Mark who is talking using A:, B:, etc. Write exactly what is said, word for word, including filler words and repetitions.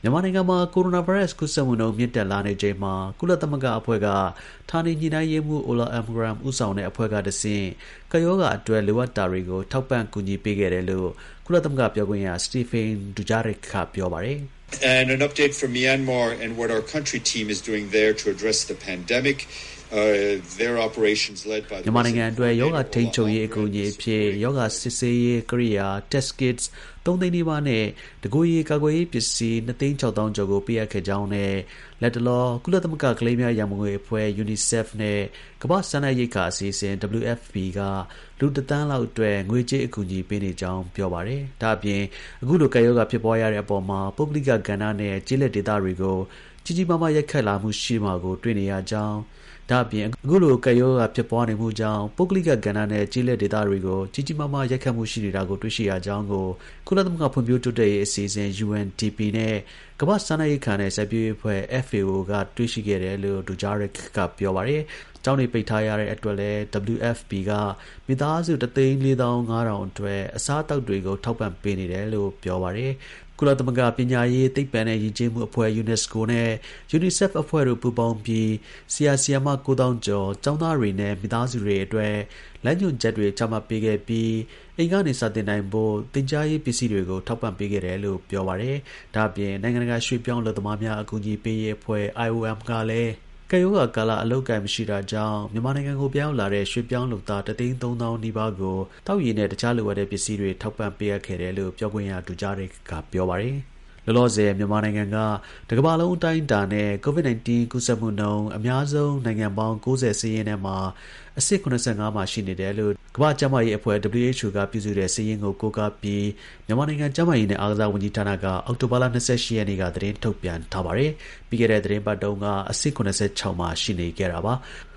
A: မြန်မာနိုင်ငံမှာ ကိုရိုနာဗိုင်းရပ်စ်ကူးစက်မှုနှုန်းမြင့်တက်လာနေချိန်မှာ ကုလသမဂ္ဂအဖွဲ့က ဌာနေညှိနှိုင်းရေးမှူး Ola Almgren ဦးဆောင်တဲ့အဖွဲ့ကတဆင့် ကပ်ရောဂါအတွက် လိုအပ်တာတွေကို ထောက်ပံ့ကူညီပေးခဲ့တယ်လို့ ကုလသမဂ္ဂပြောခွင့်ရ Stéphane Dujarric က ပြောပါတယ်။
B: And an update from Myanmar and what our country team is doing there to address the pandemic. Uh, their operations led by
A: မြန်မာနိုင်ငံအတွက်ယောဂထိန်းချုပ်ရေးအကူအညီအဖြစ်ယောဂစစ်ဆေးရေးကိရိယာ test kits သုံးသိန်းနီးပါးနဲ့တကူရေးကာကွယ်ရေးပစ္စည်း နှစ်သိန်းခြောက်သောင်းကျော်ကိုပေးအပ်ခဲ့ကြောင်းနဲ့လက်တလောကုလသမဂ္ဂကလေးများရန်ပုံငွေအဖွဲ့ UNICEF နဲ့ကမ္ဘာ့စားနပ်ရိက္ခာအစီအစဉ် W F P ကလူတစ်သန်းလောက်အတွက်ငွေကြေးအကူအညီပေးနေကြောင်းပြောပါတယ်။ဒါအပြင်အခုလိုကပ်ရောဂါဖြစ်ပွားရတဲ့အပေါ်မှာပုဂ္ဂလိကကဏ္ဍနဲ့ကျေးလက်ဒေသတွေကိုကြီးကြီးမားမားရိုက်ခတ်လာမှုရှိမှာကိုတွေ့နေရကြောင်းဒါအပြင်အခုလိုကပ်ရောဂါဖြစ်ပွားနေမှုကြောင့်ပုဂ္ဂလိကကဏ္ဍနဲ့ကျေးလက်ဒေသတွေကိုကြီးကြီးမားမားရိုက်ခတ်မှုရှိနေတာကိုတွေ့ရှိရကြောင်းကိုကုလသမဂ္ဂဖွံ့ဖြိုးတိုးတက်ရေးအစီအစဉ် U N D P နဲ့ကမ္ဘာ့စားနပ်ရိက္ခာနဲ့စိုက်ပျိုးရေးအဖွဲ့ F A O ကတွေ့ရှိခဲ့တယ်လို့ Dujarric ကပြောပါတယ်။ကျောင်းတွေပိတ်ထားရတဲ့အတွက်လည်း W F P ကမိသားစုတစ်သိန်းလေးသောင်းငါးထောင်အတွက်အစားအသောက်တွေကိုထောက်ပံ့ပေးနေတယ်လို့ပြောပါတယ်။ကုလသမဂ္ဂပညာရေးသိပ္ပံနဲ့ယဉ်ကျေးမှုအဖွဲ့ UNESCO နဲ့ UNICEF အဖွဲ့တို့ပူးပေါင်းပြီးဆရာဆရာမကိုးသောင်းကျော်ကျောင်းသားတွေနဲ့မိသားစုတွေအတွက်လမ်းညွှန်ချက်တွေချမှတ်ပေးခဲ့ပြီးအိမ်ကနေစာသင်နိုင်ဖို့သင်ကြားရေးပစ္စည်းတွေကိုထောက်ပံ့ပေးခဲ့တယ်လို့ပြောပါတယ်။ဒါ့အပြင်နိုင်ငံတကာရွှေ့ပြောင်းအလုပ်သမားများအကူအညီပေးရေးအဖွဲ့ I O M ကလည်းကပ်ရောဂါကာလအလုပ်အကိုင်မရှိတာကြောင့်မြန်မာနိုင်ငံကိုပြောင်းလာတဲ့ရွှေ့ပြောင်းလုပ်သားတစ်သိန်းသုံးသောင်းနီးပါးကိုတောက်ရည်နဲ့တခြားလိုအပ်တဲ့ပစ္စည်းတွေထောက်ပံ့ပေးအပ်ခဲ့တယ်လို့ပြောခွင့်ရ Dujarric ကပြောပါတယ်။လောလောဆယ်မြန်မာနိုင်ငံကတစ်ကမ္ဘာလုံးအတိုင်းအတာနဲ့ COVID 19 ကူးစက်မှုနှုန်းအများဆုံးနိုင်ငံပေါင်း၉၀စာရင်းထဲမှာအဆင့်၇၅မှာရှိနေတယ်လို့ကမ္ဘာ့ကျန်းမာရေးအဖွဲ့ W H O ကပြုစုတဲ့စာရင်းကိုကိုးကားပြီးမြန်မာနိုင်ငံကျန်းမာရေးနဲ့အားကစားဝန်ကြီးဌာနကအောက်တိုဘာလ၂၈ရက်နေ့ကသတင်းထုတ်ပြန်ထားပါတယ်။ပြီးခဲ့တဲ့သတင်းပတ်တုန်းကအဆင့်၇၆မှာရှိနေခဲ့တာပါ။